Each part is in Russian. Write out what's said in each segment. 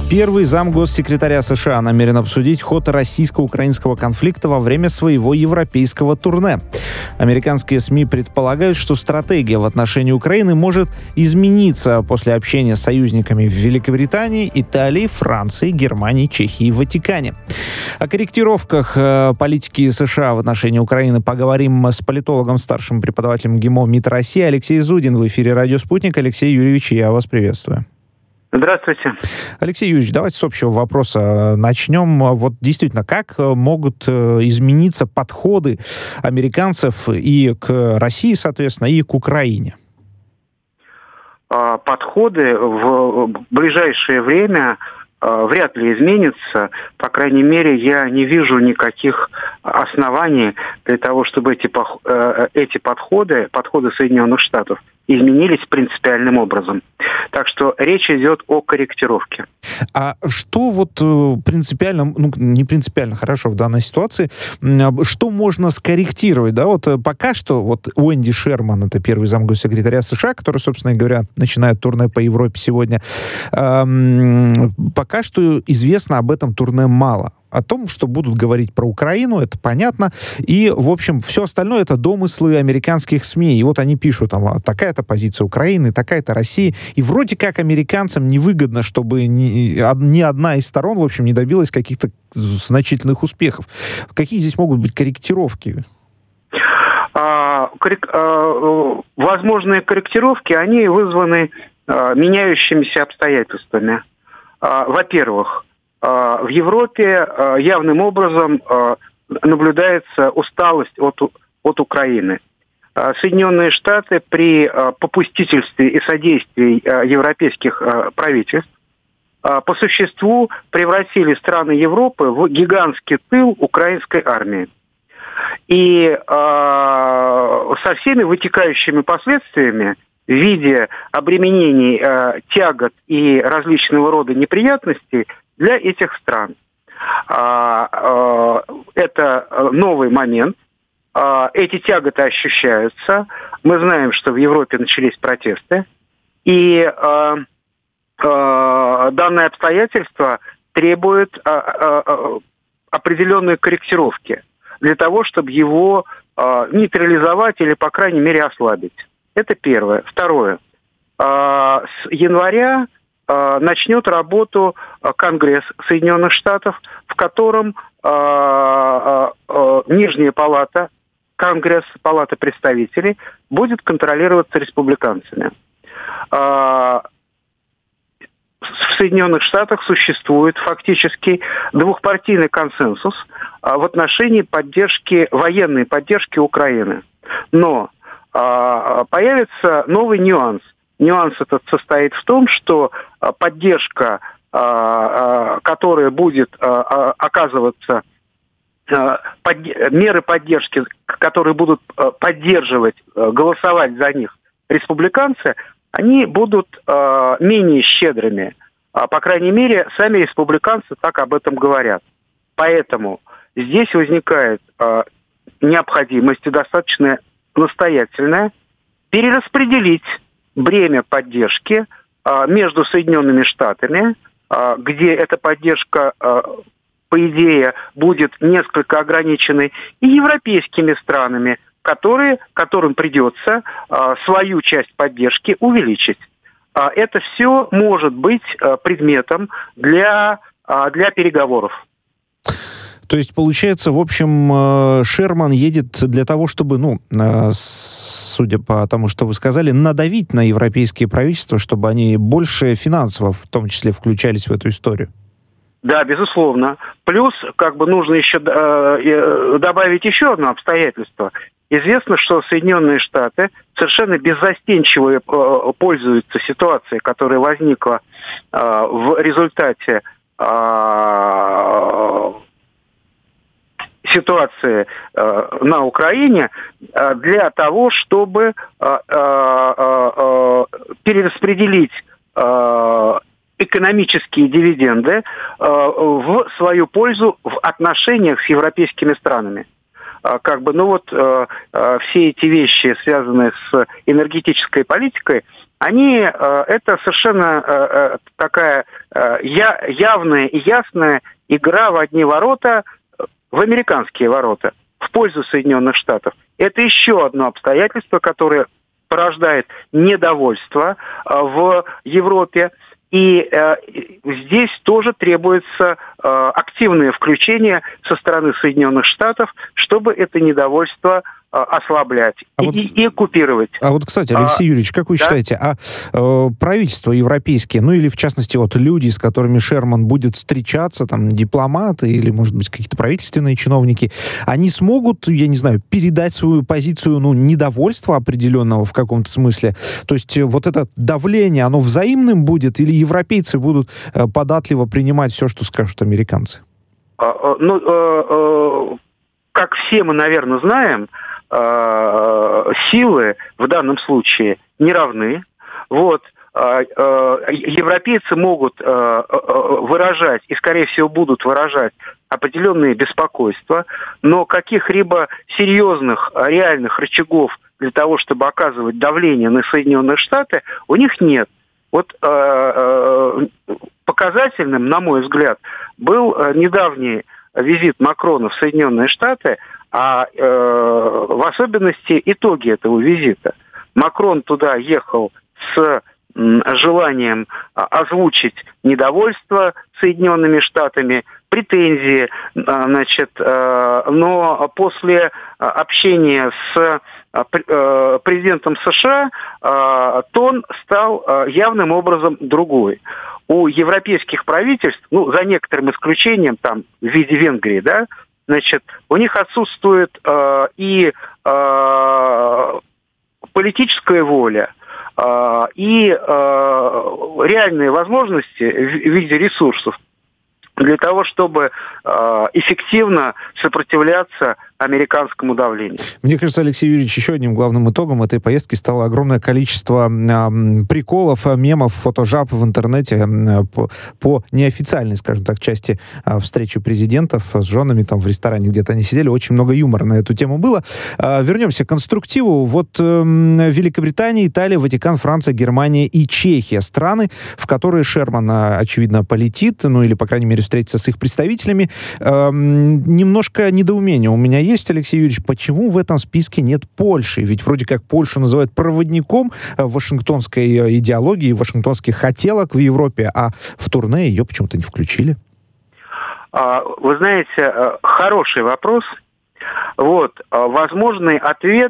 Первый замгоссекретаря США намерен обсудить ход российско-украинского конфликта во время своего европейского турне. Американские СМИ предполагают, что стратегия в отношении Украины может измениться после общения с союзниками в Великобритании, Италии, Франции, Германии, Чехии и Ватикане. О корректировках политики США в отношении Украины поговорим с политологом, старшим преподавателем ГИМО МИД России Алексей Зудин в эфире «Радио Спутник». Алексей Юрьевич, я вас приветствую. Здравствуйте. Алексей Юрьевич, давайте с общего вопроса начнем. Вот действительно, как могут измениться подходы американцев и к России, соответственно, и к Украине? Подходы в ближайшее время вряд ли изменятся. По крайней мере, я не вижу никаких оснований для того, чтобы эти подходы Соединенных Штатов изменились принципиальным образом. Так что речь идет о корректировке. А что вот принципиально, не принципиально хорошо в данной ситуации, что можно скорректировать? Да? Вот пока что вот Уэнди Шерман, это первый замгоссекретаря США, который, собственно говоря, начинает турне по Европе сегодня, пока что известно об этом турне мало. О том, что будут говорить про Украину, это понятно. И, в общем, все остальное — это домыслы американских СМИ. И вот они пишут, там, такая-то позиция Украины, такая-то России. И вроде как американцам невыгодно, чтобы ни одна из сторон, в общем, не добилась каких-то значительных успехов. Какие здесь могут быть корректировки? Возможные корректировки, они вызваны меняющимися обстоятельствами. Во-первых, в Европе явным образом наблюдается усталость от Украины. Соединенные Штаты при попустительстве и содействии европейских правительств по существу превратили страны Европы в гигантский тыл украинской армии. И со всеми вытекающими последствиями в виде обременений, тягот и различного рода неприятностей для этих стран. Это новый момент. Эти тяготы ощущаются. Мы знаем, что в Европе начались протесты. И данное обстоятельство требует определенной корректировки для того, чтобы его нейтрализовать или, по крайней мере, ослабить. Это первое. Второе. С января начнет работу Конгресс Соединенных Штатов, в котором Нижняя палата, Конгресс, Палата представителей, будет контролироваться республиканцами. В Соединенных Штатах существует фактически двухпартийный консенсус в отношении военной поддержки Украины. Но появится новый нюанс. Нюанс этот состоит в том, что поддержка, которая будет оказываться, меры поддержки, которые будут поддерживать, голосовать за них республиканцы, они будут менее щедрыми. По крайней мере, сами республиканцы так об этом говорят. Поэтому здесь возникает необходимость, достаточно настоятельная, перераспределить бремя поддержки между Соединенными Штатами, где эта поддержка, по идее, будет несколько ограниченной, и европейскими странами, которым придется свою часть поддержки увеличить. Это все может быть предметом для переговоров. То есть, получается, в общем, Шерман едет для того, чтобы, судя по тому, что вы сказали, надавить на европейские правительства, чтобы они больше финансово, в том числе, включались в эту историю. Да, безусловно. Плюс, нужно еще добавить еще одно обстоятельство. Известно, что Соединенные Штаты совершенно беззастенчиво пользуются ситуацией, которая возникла в результате ситуации на Украине, для того, чтобы перераспределить экономические дивиденды в свою пользу в отношениях с европейскими странами. все эти вещи, связанные с энергетической политикой, это совершенно такая явная и ясная игра в одни ворота, в американские ворота, в пользу Соединенных Штатов. Это еще одно обстоятельство, которое порождает недовольство в Европе. И здесь тоже требуется активное включение со стороны Соединенных Штатов, чтобы это недовольство ослаблять и оккупировать. А вот, кстати, Алексей Юрьевич, как вы считаете, правительства европейские, или в частности люди, с которыми Шерман будет встречаться, дипломаты или, может быть, какие-то правительственные чиновники, они смогут, я не знаю, передать свою позицию, недовольства определенного в каком-то смысле? То есть вот это давление, оно взаимным будет, или европейцы будут податливо принимать все, что скажут американцы? Как все мы, наверное, знаем, силы в данном случае не равны. Европейцы могут выражать, и, скорее всего, будут выражать определенные беспокойства, но каких-либо серьезных, реальных рычагов для того, чтобы оказывать давление на Соединенные Штаты, у них нет. Показательным, на мой взгляд, был недавний визит Макрона в Соединенные Штаты, в особенности итоги этого визита. Макрон туда ехал с желанием озвучить недовольство Соединенными Штатами, претензии, но после общения с президентом США тон стал явным образом другой. У европейских правительств, за некоторым исключением, в виде Венгрии, у них отсутствует и политическая воля, и реальные возможности в виде ресурсов для того, чтобы эффективно сопротивляться американскому давлению. Мне кажется, Алексей Юрьевич, еще одним главным итогом этой поездки стало огромное количество приколов, мемов, фотожаб в интернете по неофициальной, скажем так, части встречи президентов с женами в ресторане, где-то они сидели. Очень много юмора на эту тему было. Вернемся к конструктиву. Великобритания, Италия, Ватикан, Франция, Германия и Чехия. Страны, в которые Шерман, очевидно, полетит, или, по крайней мере, встретиться с их представителями. Немножко недоумение у меня есть, Алексей Юрьевич, почему в этом списке нет Польши? Ведь вроде как Польшу называют проводником вашингтонской идеологии, вашингтонских хотелок в Европе, а в турне ее почему-то не включили. Вы знаете, хороший вопрос. Возможный ответ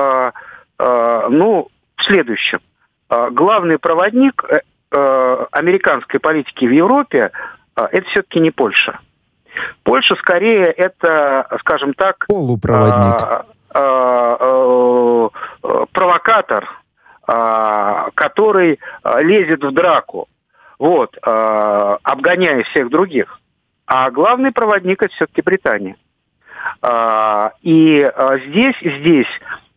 в следующем. Главный проводник американской политики в Европе это все-таки не Польша. Польша скорее это, скажем так, полупроводник, провокатор, который лезет в драку, обгоняя всех других. А главный проводник это все-таки Британия. И здесь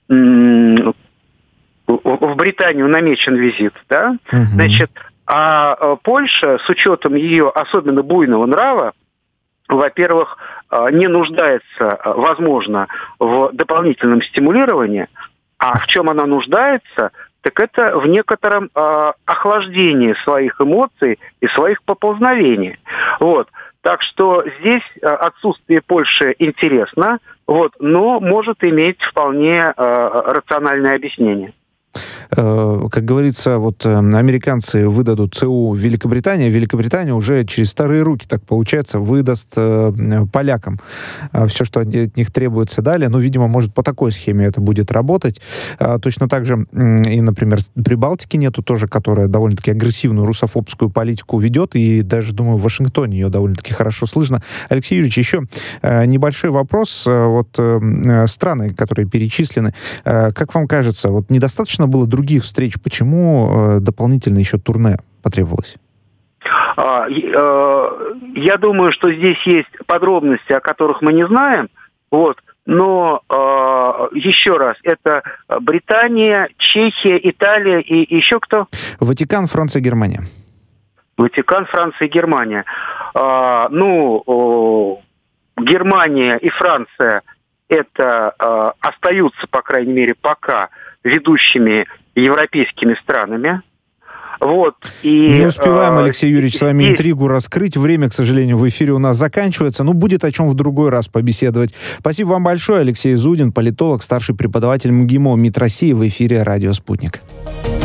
в Британию намечен визит, да? Значит, а Польша, с учетом ее особенно буйного нрава, во-первых, не нуждается, возможно, в дополнительном стимулировании, а в чем она нуждается, так это в некотором охлаждении своих эмоций и своих поползновений. Так что здесь отсутствие Польши интересно, но может иметь вполне рациональное объяснение. Как говорится, американцы выдадут ЦУ Великобритании, Великобритания уже через старые руки, так получается, выдаст полякам все, что от них требуется далее. Видимо, может, по такой схеме это будет работать. Точно так же и, например, Прибалтики нету тоже, которая довольно-таки агрессивную русофобскую политику ведет, и даже, думаю, в Вашингтоне ее довольно-таки хорошо слышно. Алексей Юрьевич, еще небольшой вопрос. Страны, которые перечислены, как вам кажется, недостаточно было других встреч? Почему дополнительно еще турне потребовалось? Я думаю, что здесь есть подробности, о которых мы не знаем. Но еще раз, это Британия, Чехия, Италия и еще кто? Ватикан, Франция, Германия. Ватикан, Франция, Германия. Германия и Франция это остаются, по крайней мере, пока ведущими европейскими странами. Вот, и, не успеваем, Алексей Юрьевич, с вами интригу раскрыть. Время, к сожалению, в эфире у нас заканчивается. Но будет о чем в другой раз побеседовать. Спасибо вам большое. Алексей Зудин, политолог, старший преподаватель МГИМО МИД России, в эфире «Радио Спутник».